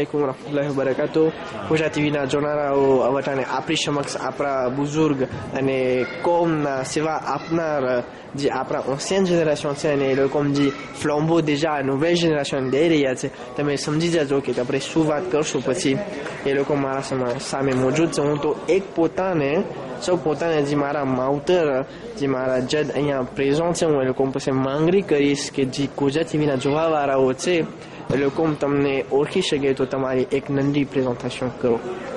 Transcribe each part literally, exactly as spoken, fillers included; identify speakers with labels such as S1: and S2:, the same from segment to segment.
S1: Assalamualaikum warahmatullahi wabarakatuh. Puja ટીવીના જોનારાઓ વટાને આપણી સમક્ષ આપણા બુઝુર્ગ અને કોમના સેવા આપનાર જે આપણા એન્સિયન જનરેશન છે અને એ લોકો જે ફ્લોમ્બો déjà નોવેલ જનરેશન દઈ રહ્યા છે તમે સમજી જજો કે આપણે શું વાત કરશું પછી એ લોકો મારા સામે મોજૂદ છે. હું તો એક પોતાને સૌ પોતાને જે મારા માવતર જે મારા જજ અહીંયા પ્રેઝન્ટ છે હું એ લોકો પાસે માંગણી કરીશ કે જે કોજા ટીવીના જોવાવાળાઓ છે એ લોકો તમને ઓળખી શકે તો તમારી એક નંદી પ્રેઝન્ટેશન કરો.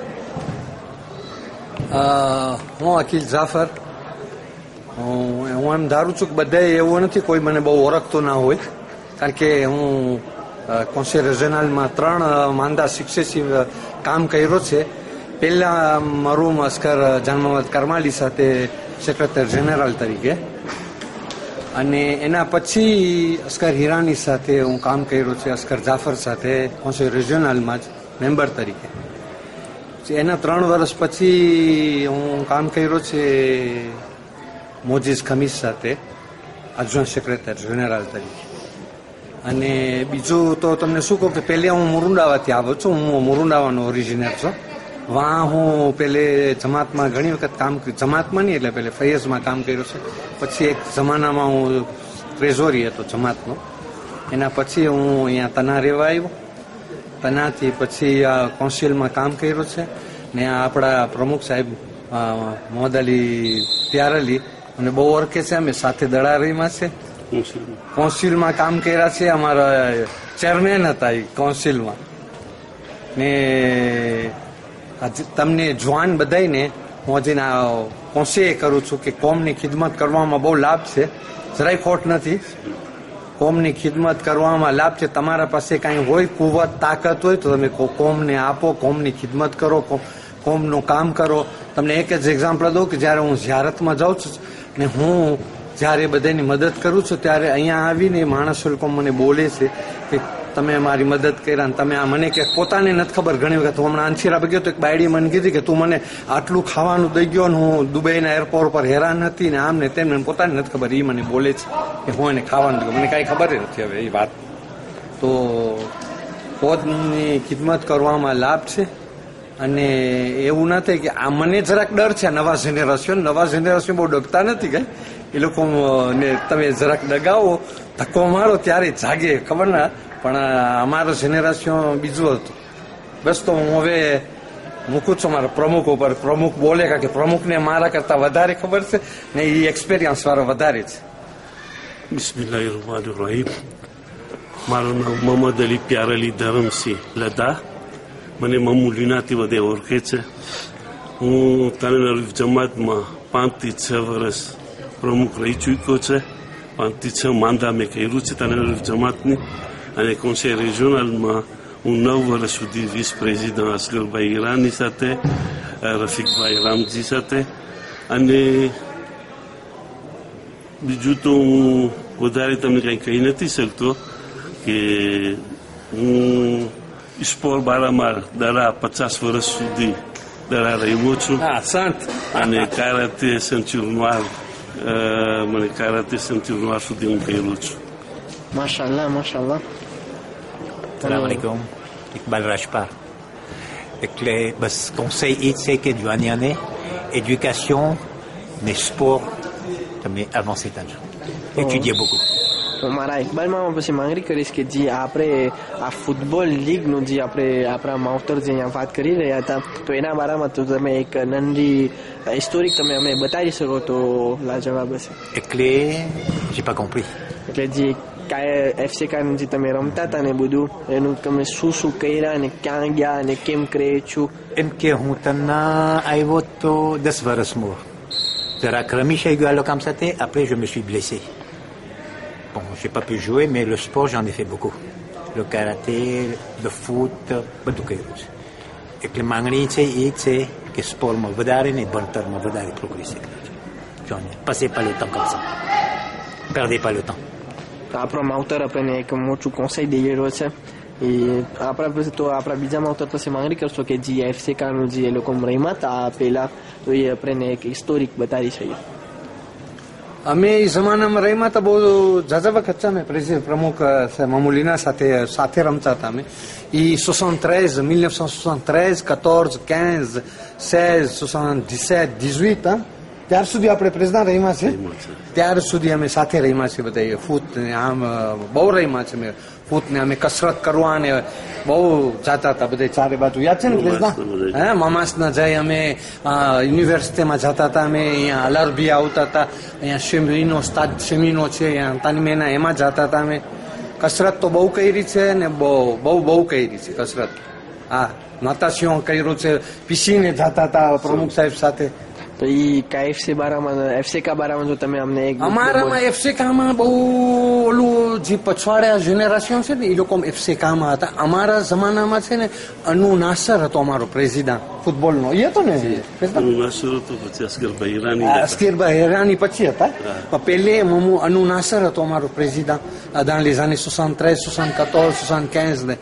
S2: હું અખિલ જાફર. હું એમ ધારું છું કે બધા એવું નથી કોઈ મને બહુ ઓળખતો ના હોય કારણ કે હું કોન્સેલ રિજનલમાં ત્રણ માંદા સક્સેસિવ કામ કર્યો છે. પહેલા મરૂમ અસ્કર જાન મોહમ્મદ કરમાલી સાથે સેક્રેટરી જનરલ તરીકે અને એના પછી અસ્કર હિરાની સાથે હું કામ કર્યું છે. અસ્કર જાફર સાથે કોન્સેલ રિજનલમાં જ મેમ્બર તરીકે. એના ત્રણ વર્ષ પછી હું કામ કર્યું છે મોજીઝ ખમીસ સાથે એડજોઇન્ટ સેક્રેટરી જનરલ તરીકે. અને બીજું તો તમને શું કહું કે પહેલે હું મુરુંડાવાથી આવું છું. હું મુરુંડાવાનો ઓરિજિનલ છું. વહાં હું પેલે જમાતમાં ઘણી વખત કામ જમાતમાં નહીં એટલે પેલે ફૈઝમાં કામ કર્યું છે. પછી એક જમાનામાં હું ટ્રેઝોરી હતો જમાતનો. એના પછી હું અહીંયા તના રહેવા આવ્યો. તનાથી પછી આ કાઉન્સિલમાં કામ કર્યું છે ને આપણા પ્રમુખ સાહેબ મોહમ્મદ અલી ત્યારલી અને બહુ ઓળખે છે. અમે સાથે દળારીમાં છે કાઉન્સિલમાં કામ કર્યા છે. અમારા ચેરમેન હતા એ કાઉન્સિલમાં ને તમને જવાન બધાને હું હજી કોન્સિલ કરું છું કે કોમની ખિદમત કરવામાં બહુ લાભ છે. જરાય ખોટ નથી. કોમની ખિદમત કરવામાં લાભ છે. તમારા પાસે કાંઈ હોય કુવત તાકાત હોય તો તમે કોમને આપો, કોમની ખિદમત કરો, કોમનું કામ કરો. તમને એક જ એક્ઝામ્પલ દઉં કે જ્યારે હું ઝિયારતમાં જાઉં છું ને હું જ્યારે બધાની મદદ કરું છું ત્યારે અહીંયા આવીને માણસો લોકો મને બોલે છે કે તમે મારી મદદ કર્યા. તમે આ મને કે પોતાને નથી ખબર. ઘણી વખત હું હમણાં અંશીરા ગયો તો એક બાયડી મને કીધી કે તું મને આટલું ખાવાનું દઈ ગયો ને હું દુબઈના એરપોર્ટ પર હેરાન હતી ને આમ ને તેમ ને પોતાને નથી ખબર. એ મને બોલે છે કે હું એને ખાવાનું દઉં. મને કાંઈ ખબર નથી હવે એ વાત. તો પોતની ખિદમત કરવામાં લાભ છે અને એવું ના થાય કે આ મને જરાક ડર છે. નવા જનરેશન નવા જનરેશન બહુ ડગતા નથી કઈ. એ લોકો ને તમે જરાક ડગાવો ધક્કો મારો ત્યારે જાગે ખબર ના. પણ અમારો જનરેશન બીજું હતું. બસ તો હું હવે મૂકું છું મારા પ્રમુખ ઉપર. પ્રમુખ બોલે કે પ્રમુખને મારા કરતા વધારે ખબર છે ને એ એક્સપિરિયન્સ વાળો વધારે છે.
S3: બિસ્મિલ્લાહિર રહમાનિર રહીમ. મારું નામ મોહમ્મદ અલી પ્યારઅલી ધરમસિંહ લદા. મને મમુલીનાથી બધે ઓળખે છે. હું તાનરીફ જમાતમાં પાંચથી છ વર્ષ પ્રમુખ રહી ચૂક્યો છે. પાંચથી છ માંદા મેં કર્યું છે તાનરીફ જમાતની. અને કોન્સેલ રિજનલમાં હું નવ વર્ષ સુધી વિસ પ્રેસિડન્ટ અસગરભાઈ ઈરાની સાથે, રફીકભાઈ રામજી સાથે. અને બીજું તો હું વધારે તમને કંઈ કહી નથી શકતો કે હું સ્પોર બારામાં દડા પચાસ વર્ષ સુધી દડા રહ્યો છું. અને કારાતે સેન્ચુરી નોર મને કારાતે સેન્ચુરી નોર સુધી હું કર્યું છું.
S1: માશાલ્લાહ માશાલ્લાહ.
S4: Assalamualaikum, Iqbal Rajpar. એટલે બસ conseil એ છે કે જવાનીઓને એજ્યુકેશન ને સ્પોર્ટ તમે અવાન્સી કરજો, એtudier beaucoup.
S1: તો મારા ઇકબાલમાં પછી માંગણી કરીશ કે જે આપણે આ ફૂટબોલ લીગનું જે આપણે આપણા માવતર જે અહીંયા વાત કરી રહ્યા હતા તો એના બારામાં તો તમે એક નંદી હિસ્ટોરિક તમે અમે બતાવી શકો તો લાજવાબ હશે.
S4: એટલે j'ai pas compris.
S1: એટલે જે એફસી કાન જે તમે રમતા હતા ને બધું એનું તમે શું શું કર્યા અને ક્યાં ગયા અને કેમ કરે છું?
S4: એમ કે હું તને આવ્યો તો દસ વર્ષમાં જરાક રમી થઈ ગયો આ લોકો સાથે. après je me suis blessé. Bon, j'ai pas pu jouer, mais le sport, j'en ai fait beaucoup. Le karaté, le foot, બધું કર્યું છે. એટલે માંગણી છે એ છે કે સ્પોર્ટમાં વધારે ને ભણતરમાં વધારે પ્રોગ્રેસ કરજો. passez pas le temps comme ça. perdez pas le temps.
S1: આપણો માવતર આપણને એક મોટું કોન્સેલ દઈ રહ્યો છે. એ આપણા પછી તો આપણા બીજા માવતર પછી માંગણી કરશો કે જે એફસી કાનું જે એ લોકો રમ્યા હતા પહેલા તો એ આપણને એક હિસ્ટોરિક બતાવી છે.
S2: અમે એ જમાનામાં રહીમાં તો બહુ ઝાઝા વખત છે. અમે પ્રેસિડેન્ટ પ્રમુખ મામુલીના સાથે સાથે રમતા હતા. અમે એ soixante-treize, mille neuf cent soixante-treize, quatorze, quinze, seize, soixante-dix-sept, dix-huit, hein? ત્યાર સુધી આપણે પ્રેસિડેન્ટ રહીમાં છે, ત્યાર સુધી અમે સાથે રહીમાં છીએ બધા ફૂત ને આમ બહુ રહીમાં છે. મેં ફૂત ને અમે કસરત કરવા ને બહુ જાતા હતા બધા ચારે બાજુ, યાદ છે ને પ્રેસિડેન્ટ? હે મામાસ ના જાય અમે યુનિવર્સિટીમાં જતા હતા, અમે અહીંયા અલરબી આવતા હતા, અહીંયા શેમીનો સ્ટાદ શેમીનો છે અહીંયા તાનમેના, એમાં જતા હતા અમે. કસરત તો બહુ કરી છે ને બહુ બહુ બહુ કરી છે કસરત. હા, નાતાશિયો કર્યું છે, પીસીને જતા હતા પ્રમુખ સાહેબ સાથે.
S1: તો ઈ કાએફસી બારામાં એફસીકા બારામાં જો તમે અમને એક
S2: અમારામાં એફસીકામાં બહુ ઓલું જે પછવાડ્યા જેનરેશન છે ને એ લોકો એફસીકામાં હતા. અમારા જમાનામાં છે ને અનુ નાસર હતો અમારો પ્રેસિડન્ટ ફૂટબોલનો, એ હતો ને અસ્કરભાઈ ઈરાની પછી હતા. પહેલે મમુ અનુ નાસર હતો અમારો president dans les années soixante-treize, soixante-quatorze, soixante-quinze ને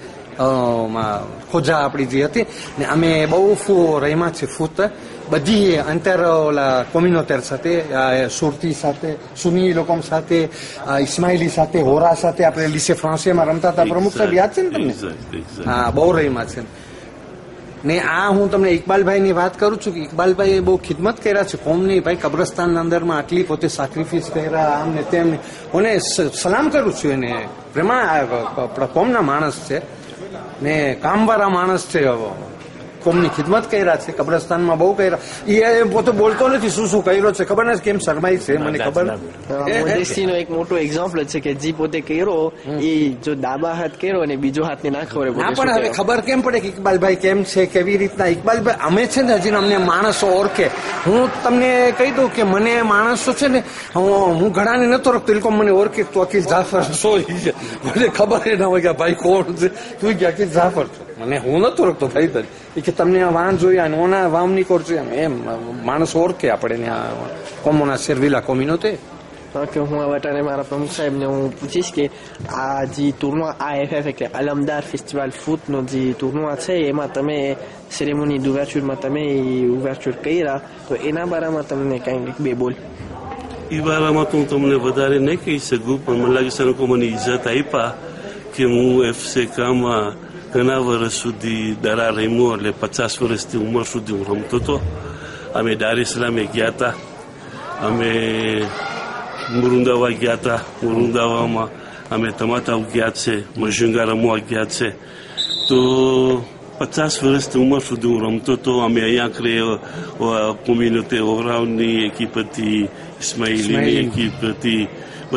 S2: ખોજા આપણી જે હતી ને અમે બહુ રહીમાં છે ફૂટ બધી અંતર ઓલા કોમ્યુનોતેર સાથે, સુરતી સાથે, સુની લોકો સાથે, ઇસ્માઇલી સાથે, હોરા સાથે આપણે લીસે ફ્રાન્સીમાં રમતા હતા. પ્રમુખ સાહેબ યાદ છે ને તમને? હા, બહુ રહીમાં છે. ને આ હું તમને ઇકબાલભાઈ ની વાત કરું છું કે ઇકબાલભાઈ બહુ ખિદમત કર્યા છે કોમની. ભાઈ કબ્રસ્તાન અંદરમાં આટલી પોતે સેક્રિફિસ કર્યા આમ ને તેમ. હું સલામ કરું છું એને. પ્રેમા આપણા કોમના માણસ છે ને કામવાળા માણસ છે, કોમની ખિદમત કર્યા છે, કબ્રસ્તાનમાં બહુ કર્યા. એ પોતે બોલતો નથી શું શું કર્યો છે, ખબર નથી કેમ શરમાઈ છે મને ખબર.
S1: મોદેસ્ટી નો એક મોટો એક્ઝામ્પલ છે કે જે પોતે કર્યો એ જો ડાબા હાથ કર્યો અને બીજો હાથ ને ના ખબર.
S2: ના પણ હવે ખબર કેમ પડે કે ઇકબાલભાઈ કેમ છે, કેવી રીતના. ઇકબાલભાઈ અમે છે ને હજી અમને માણસો ઓળખે. હું તમને કહી દઉં કે મને માણસો છે ને હું ઘણાને નતો ઓળખતો, એ લોકો મને ઓળખે તો અકીલ જાફર સોઈ છે, મને ખબર ના હોય કે ભાઈ કોણ છે, તું કે અકીલ જાફર છો. મને હું નતો ઓળખતો ભાઈ તને કે તમને વાહન જોયા નોના વામની કોર જોયા એમ માણસ ઓળખે આપણે કોમોના શેરવિલા કોમીનો તે.
S1: કે હું વટાને મારા પ્રમુખ સાહેબને હું પૂછીશ કે આ જે ટુર્નો આઈએફએફ એટલે અલમદાર ફેસ્ટિવલ ફૂટનો જે ટુર્નો છે એમાં તમે સેરેમોની d'ouvertureમાં તમે ouverture કર્યા, તો એના બારામાં તમને કંઈક બે બોલ.
S3: એ બારામાં તો હું તમને વધારે નહીં કહી શકું, પણ મને લાગે છે લોકો મને ઇજ્જત આપ્યા કે હું એફસીકામાં ઘણા વર્ષ સુધી દરા રમ્યો, એટલે પચાસ વર્ષથી ઉંમર સુધી હું રમતો હતો. અમે દાર ઇસ્લામે ગયા હતા, અમે મુરુંદાવા ગયા હતા, મુરુંદાવામાં અમે તમાતા ગયા છે, મજુંગા રમવા ગયા છે. તો પચાસ વર્ષથી ઉંમર સુધી હું રમતો હતો. અમે અહીંયા કરે કોમ્યુનિટી ઓવરાઉન્ડની એકીપ હતી, ઇસ્માઇલીની એકીપ હતી,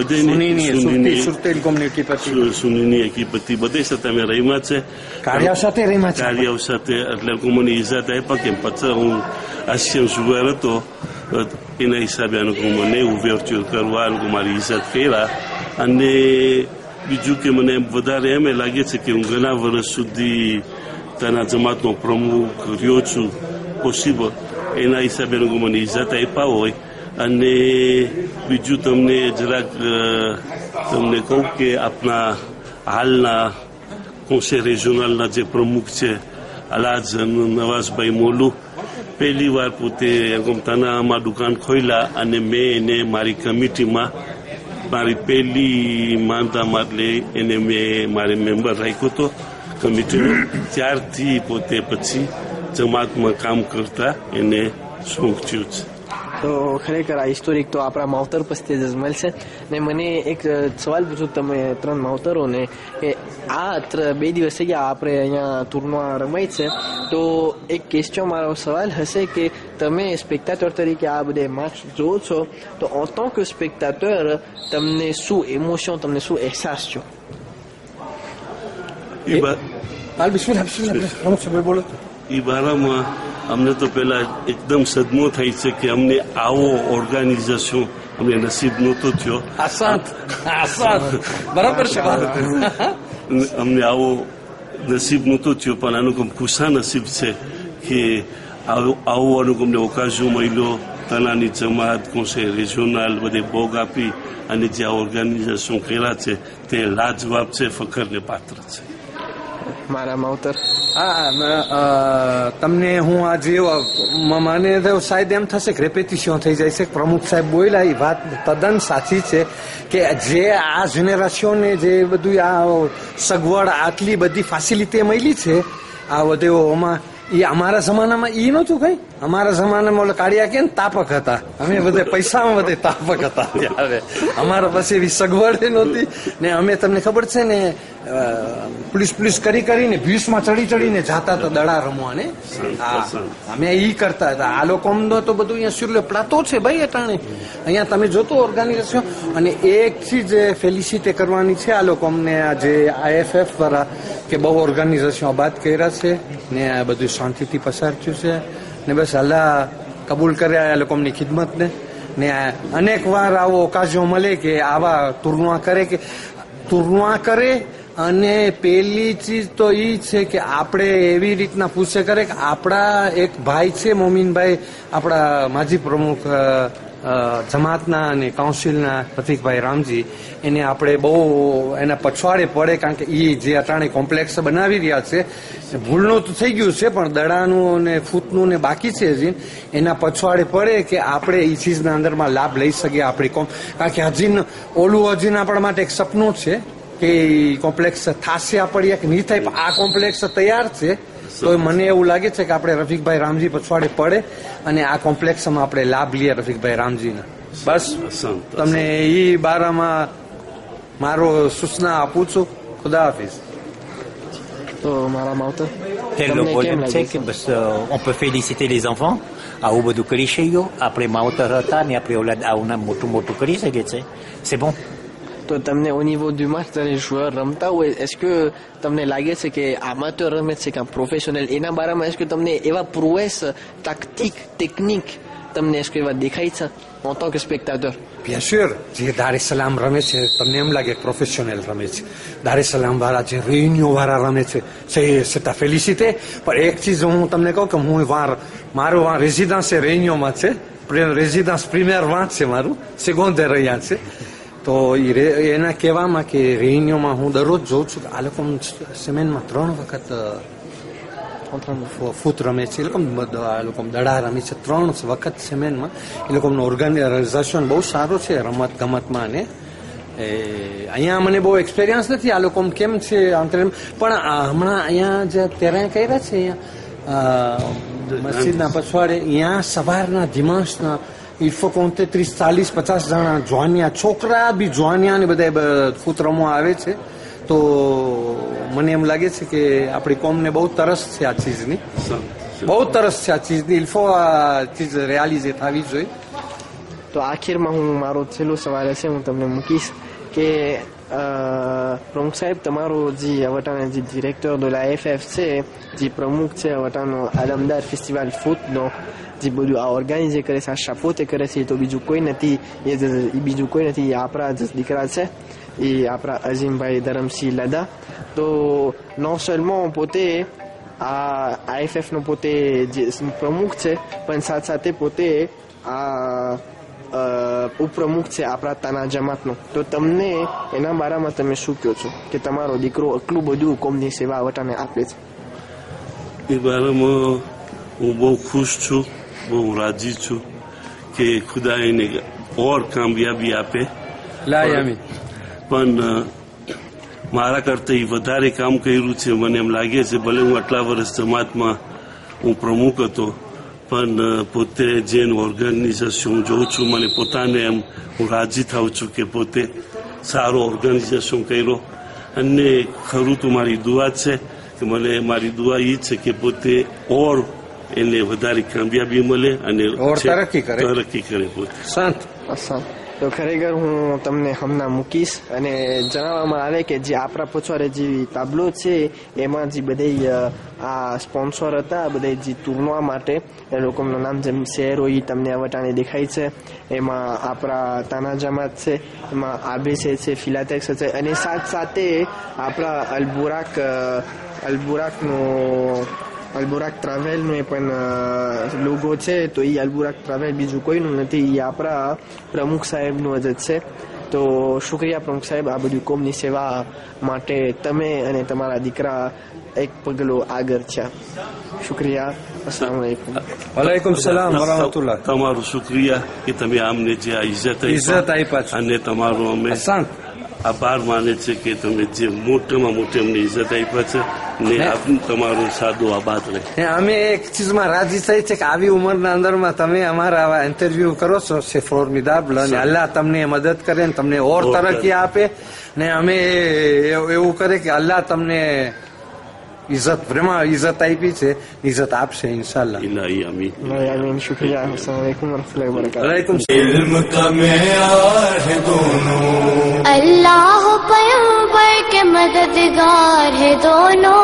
S3: સુનીની એકીપ હતી, બધે સાથે અમે રહીમાં છે,
S2: કાર્યાવ સાથે રહીમાં છે.
S3: કાર્યાવ સાથે એટલે મને ઇજ્જત આપ્યા કેમ પછી હું આશિયમ જુગાર હતો એના હિસાબે મને ouverture કરવા અને મારી ઇજ્જત કર્યા. અને બીજું કે મને વધારે એમ લાગે છે કે હું ઘણા વર્ષ સુધી તેના જમાતનો પ્રમુખ રહ્યો છું પોસિબલ, એના હિસાબે મને ઇજ્જત આપ્યા હોય. અને બીજું તમને જરાક તમને કહું કે આપણા હાલના કોન્સેલ રિજનલના જે પ્રમુખ છે અલાજ નવાઝભાઈ મોલુ, પહેલી વાર પોતે તાનામાં દુકાન ખોલ્યા અને મેં એને મારી કમિટીમાં મારી પહેલી માનતામાં એટલે એને મેં મારે મેમ્બર રાખ્યો હતો કમિટીનો. ત્યારથી પોતે પછી જમાતમાં કામ કરતા એને શોખ થયો છે.
S1: તો ખરેખર આ હિસ્ટોરિક તો આપણા માવતર પછી જ મળશે. ને મને એક સવાલ પૂછું તમે ત્રણ માવતરોને કે આ બે દિવસ થઈ ગયા આપણે અહીંયા ટુર્નો રમાય છે, તો એક ક્વેશ્ચન મારો સવાલ હશે કે તમે સ્પેક્ટાટર તરીકે આ બધે મેચ જોવો છો, તો en tant que સ્પેક્ટાટર તમને શું ઇમોશન, તમને શું અહેસાસ છો?
S2: બોલો.
S3: એ બારામાં અમને તો પેલા એકદમ સદમો થાય છે કે અમને આવો ઓર્ગેનાઇઝેશન અમને નસીબ નહોતો થયો.
S2: બરાબર છે.
S3: અમને આવો નસીબ નહોતો થયો, પણ આનું ખુશા નસીબ છે કે આવો આનું અમને અવકાશો મળ્યો. તનાની જમાત કોન્સેલ રિજનલ બધે ભોગ આપી અને જે આ ઓર્ગેનાઇઝેશન કર્યા છે તે લાજવાબ છે, ફખરને પાત્ર છે.
S1: મારા માવતર
S2: હા, તમને હું આજે મને તો શાયદ એમ થશે કે રેપેટિશન થઈ જાય છે. પ્રમુખ સાહેબ બોલ્યા એ વાત તદ્દન સાચી છે કે જે આ જનરેશનને જે બધું આ સગવડ આટલી બધી ફેસિલિટી મળી છે આ બધું એ અમારા જમાનામાં ઈ નહોતું કઈ. અમારા જમાનામાં ઓલા કાળિયા કે તાપક હતા, અમે બધા પૈસામાં બધા તાપક હતા ત્યારે. અમારા પાસે એવી સગવડ નહોતી ને અમે તમને ખબર છે ને પોલીસ પોલીસ કરી કરીને ભીસમાં ચડી ચડીને જાતા હતા દડા રમવાને. હા, અમે ઈ કરતા હતા. આ લોકો તો બધું અહીંયા સુરલે પ્લાતો છે ભાઈ અટાણે અહીંયા તમે જોતો ઓર્ગેનાઇઝેશન. અને એક ચીજ ફેલિસિટી કરવાની છે આ લોકો અમને જે આઈએફએફ દ્વારા કે બહુ ઓર્ગેનાઇઝેશન બાદ કર્યા છે ને આ બધું શાંતિથી પસાર થયું છે ને બસ અલ્લાહ કબૂલ કરે આ લોકોની ખિદમતને. ને અનેક વાર આવો ઓકાજો મળે કે આવા ટુર્નવા કરે કે ટુર્નવા કરે. અને પેલી ચીજ તો ઈ છે કે આપણે એવી રીતના પૂછે કરે કે આપણા એક ભાઈ છે મોમીનભાઈ, આપણા માજી પ્રમુખ જમાતના અને કાઉન્સિલના પ્રતિકભાઈ રામજી, એને આપણે બહુ એના પછવાડે પડે કારણ કે એ જે અટાણે કોમ્પ્લેક્સ બનાવી રહ્યા છે ભૂલનું તો થઈ ગયું છે પણ દડાનું ને ફૂટનું ને બાકી છે હજી. એના પછવાડે પડે કે આપણે એ ચીજના અંદરમાં લાભ લઈ શકીએ આપણી કોમ. કારણ કે હજી ઓલું હજી આપણા માટે એક સપનું છે કે કોમ્પ્લેક્સ થશે આપણે કે નહીં થાય. આ કોમ્પ્લેક્સ તૈયાર છે તો મને એવું લાગે છે કે આપણે રફીકભાઈ રામજી પછવાડે પડે અને આ કોમ્પ્લેક્સમાં આપણે લાભ લઈએ રફીકભાઈ રામજીના. બસ તમને એ બારામાં મારો સૂચના આપું છું. ખુદા હાફિઝ.
S1: તો મારા માવતર
S4: Le problème c'est que bas, on peut féliciter les enfants આવું બધું કરી શકીએ. આપણે માવતર હતા ને આપણે ઓલાદ આવું મોટું મોટું કરી શકીએ છીએ. C'est bon.
S1: તો તમને au niveau du match dans les joueurs રમતા હોય est-ce que તમને લાગે છે કે amateur રમે છે કે પ્રોફેશનલ એના બારામાં est-ce que તમને એવા પ્રોવેસ તાક્ટિક ટેકનિક તમને est-ce que એવા દેખાય છે en tant que spectateur?
S2: Bien sûr, જે દારે સલામ રમે છે તમને એમ લાગે પ્રોફેશનલ રમે છે. દારે સલામ વાળા જે રેન્યુ વાળા રમે છે c'est à féliciter. પણ એક ચીજ હું તમને કહું કે હું વાર મારું વાર રેઝિડન્સ રેન્યુમાં છે. રેઝિડન્સ પ્રીમિયર વાં છે, મારું સેકન્ડર અહીંયા છે. તો એના કહેવામાં કે રેન્યુમાં હું દરરોજ જોઉં છું કે આ લોકો સિમેન્ટમાં ત્રણ વખત ફૂટ રમે છે. એ લોકો આ લોકો દડા રમે છે ત્રણ વખત સિમેન્ટમાં. એ લોકોનું ઓર્ગેનાઇઝેશન બહુ સારું છે રમત ગમતમાં. અને અહીંયા મને બહુ એક્સપિરિયન્સ નથી આ લોકો કેમ છે અંતર. પણ હમણાં અહીંયા જે તેરા કર્યા છે મસ્જિદના પછવાડે અહીંયા સવારના દિમાશના il faut compter ત્રીસ ચાલીસ પચાસ જણા જોવાનિયા છોકરા બી જોવાનિયા ને બધા ફૂટ રમવા આવે છે. તો મને એમ લાગે છે કે આપણી કોમને બહુ તરસ છે આ ચીજની, બહુ તરસ છે આ ચીજની. ઇલ્ફો આ ચીજ રેયાલિઝે થવી જોઈએ.
S1: તો આખીરમાં હું મારો છેલ્લો સવાલ છે હું તમને મૂકીશ કે પ્રમુખ સાહેબ તમારો જે અવટાનો જે director de la F F છે, જે પ્રમુખ છે અવટાનો આલમદાર ફેસ્ટિવલ ફૂટનો જે બધું આ ઓર્ગેનાઇઝ કરે છે, આ શપોતે કરે છે, તો બીજું કોઈ નથી. એ બીજું કોઈ નથી, એ આપણા જ દીકરા છે, એ આપણા અઝીમભાઈ ધરમસિંહ લદા. તો non seulement પોતે આ આઈએફએફ નો પોતે જે પ્રમુખ છે પણ સાથે સાથે પોતે આ ઉપપ્રમુખ છે આપણા તાના જમાતનો. તો તમને એના બારામાં તમે શું કહો છો કે તમારો દીકરો એટલું બધું કોમની સેવા વટાને આપે છે?
S3: એ બારામાં હું બહુ ખુશ છું, બહુ રાજી છું કે ખુદા એને ઓર કામયાબી આપે. પણ મારા કરતા વધારે કામ કર્યું છે મને એમ લાગે છે. ભલે હું આટલા વર્ષ જમાતમાં હું પ્રમુખ હતો પણ પોતે જે ઓર્ગેનાઇઝેશન હું જોઉં છું મને પોતાને એમ હું રાજી થાઉં છું કે પોતે સારો ઓર્ગેનાઇઝેશન કર્યો. અને ખરું તો મારી દુઆ છે કે મને મારી દુઆ એ છે કે પોતે ઓર એને વધારે કામયાબી મળે અને
S2: તરક્કી કરે
S3: તરક્કી કરે પોતે.
S2: શાંત
S1: તો ખરેખર હું તમને હમણાં મૂકીશ અને જણાવવામાં આવે કે જે આપણા પછવાડે જે તાબલો છે એમાં જે બધા આ સ્પોન્સર હતા બધા જે ટુર્નવા માટે એ લોકોનું નામ જેમ શેર હોય તમને વટાણે દેખાય છે. એમાં આપણા તાના જમાત છે, એમાં આબેસે છે, ફિલાટેક્સ છે અને સાથે સાથે આપણા અલબુરાક અલબુરાકનું અલબુરાક ટ્રાવેલનું પણ લોગો છે. તો એ અલબુરાક ટ્રાવેલ બીજું કોઈનું નથી, એ આપણા પ્રમુખ સાહેબનું જ છે. તો શુક્રિયા પ્રમુખ સાહેબ, આ બધું કોમની સેવા માટે તમે અને તમારા દીકરા એક પગલું આગળ છે. શુક્રિયા. અસલામ વાલેકુમ.
S2: વાલેકુમ સલામ વરહમતુલ્લાહ.
S3: તમારું શુક્રિયા કે તમે અમને જે આ ઇજ્જત
S2: ઇજ્જત આપ્યા
S3: અને તમારો અમે આભાર માને છે કે તમે જે મોટામાં મોટી અમને ઇજ્જત આપ્યા છે ને તમારો સાદો આબાદ રહે.
S2: અમે એક ચીજમાં રાજી થઈ છે કે આવી ઉંમરના અંદરમાં તમે અમારા આવા ઇન્ટરવ્યુ કરો છો છે ફોર્મિડેબલ, અને અલ્લાહ તમને મદદ કરે ને તમને ઓર તરક્કી આપે ને અમે એવું કરે કે અલ્લાહ તમને ઇજ્જત પ્રેમા ઇજ્જત આપી છે, ઇજ્જત આપશે ઇન્શાલ્લાહ.
S3: ઇલાહી આમીન.
S1: આમીન. શુક્રિયા. અસલામ વાલેકુમ વરહમતુલ્લાહિ વબરકાતુહુ.
S2: વાલેકુમ
S5: इल्म का मेयार है दोनों,
S6: अल्लाह पैगंबर के मददगार है दोनों.